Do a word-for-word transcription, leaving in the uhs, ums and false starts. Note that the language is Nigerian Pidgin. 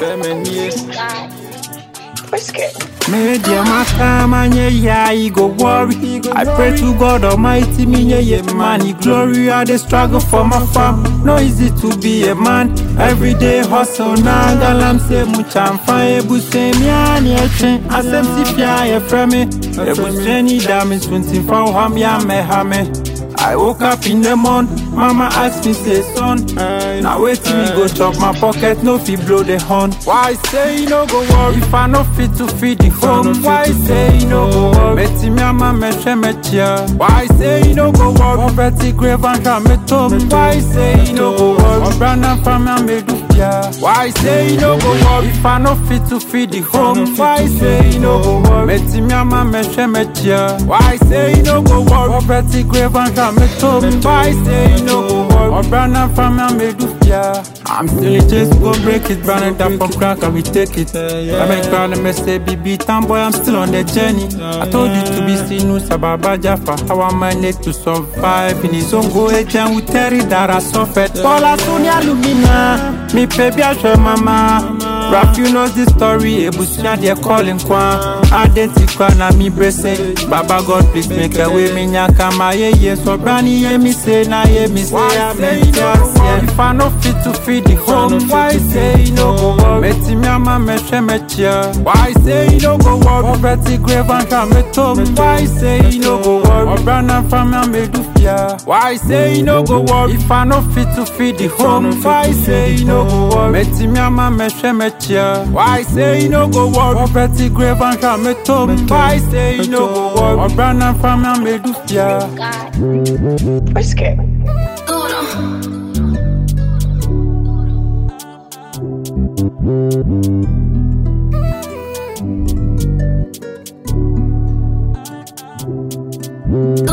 feminine. Media Makamanya, yeah, he go worry. I pray to God Almighty, me, yeah, man, he glory. I the struggle for my fam. No easy to be a man. Every day hustle, now galam say mucham fine. Ebuse mi ani echen, asem si fia e frame. Ebuse ni damage twenty four ham ya me hame. I woke up in the morning, mama asked me, say son, now wait till me go chop my pocket, no fit blow the horn. Why say you no go worry, if I no fit to feed the home? Why say you no go worry, meti mi ama me she me chia. Why say you no go worry, poverty grave and jam me tom. Why say you no go worry, Obrana family me do pia. Why say you no go worry, if I no fit to feed the home? Why say you no go worry, meti mi ama me she me chia. Why say you no go worry, poverty grave and jam me told me why say you no go worry, Obrana family me do pia. I'm still in chase, go break it, burn it up from crack and we take it. I make crown and me say baby time boy, I'm still on the journey. I told you to be seen no sababa jaffa. How I managed to survive in his own go agent with Terry that I suffered. Paula Sonia Lumina, me baby I show mama. Rap, you know the story, Ebusia, they're calling Kwan. Identical, na me bracing. Baba God, please make a way, me nyaka ma ye ye. So brani ye me say, na ye me say, I make you. If I no fit to feed the home, why say you no go worry? Meti mi ama me she me chia. Why say you no go worry? Poverty grave and jam me tom. Why say you no go worry? Obrana family me do pia. Why say you no go worry? If I no fit to feed the home, why say you no go worry? Meti mi ama me she me chia. Why say you no go worry? Poverty grave and jam me tom. Why say you no go worry? Obrana family me do pia. We're scared. Uno.